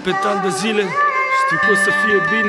repet ani de zile, știu că o să fie bine.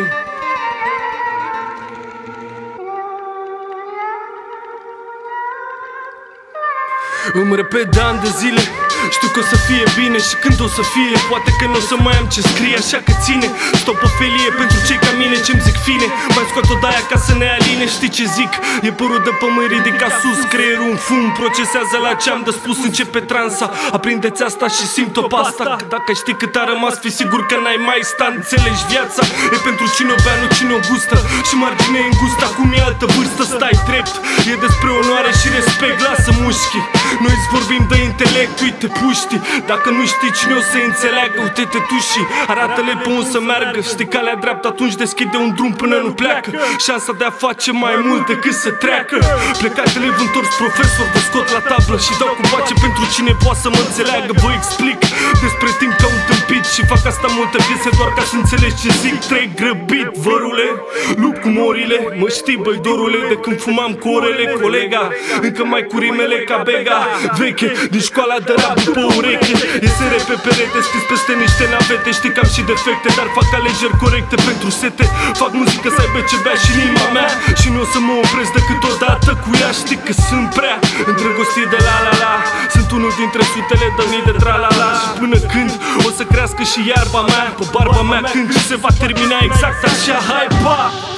Îmi repet de ani de zile, știu că o să fie bine. Și când o să fie, poate că nu o să mai am ce scrie. Așa că ține, stop o felie pentru cei ca mine ce-mi zic fine. Mai scot o daia ca să ne aline, știi ce zic? E părul de pământ ridicat sus, creierul în fum, procesează la ce-am de spus, începe transa. Aprindeți asta și simt-o pasta. Că dacă știi cât a rămas, fi sigur că n-ai mai sta. Înțelegi, viața e pentru cine o bea, nu cine o gustă. Și margine îngustă, acum e altă vârstă, stai drept. E despre onoare și respect, lasă mușchii. Noi-ți vorbim de intelect, uite puștii. Dacă nu știi cine o să înțeleagă, uite-te tu și arată-le pe unde să meargă. Știi calea dreaptă, atunci deschide un drum până nu pleacă. Șansa de a face mai mult decât să treacă. Plecat elev-întors profesor, vă scot la tablă și dau cu pace pentru cine poate să mă înțeleagă. Vă explic despre timp ca un tâmpit și fac asta multe piese doar ca să înțelegi ce zic. Trec grăbit, vărule, lupt cu morile. Mă știi, băi, dorule, de când fumam cu orele, colega. Încă mai cu rimele ca bega veche, din școala de rap după ureche. E sere pe perete, scris peste niște navete. Știi că am și defecte, dar fac alegeri corecte pentru sete. Fac muzică să aibă ce bea și inima mea. Și nu o să mă opresc decât odată cu ea. Știi că sunt prea îndrăgostit de la. Sunt unul dintre sutele de mii de tra-la-la. Și până când o să crească și iarba mea, pe barba mea, când se va termina exact așa. Hai, pa!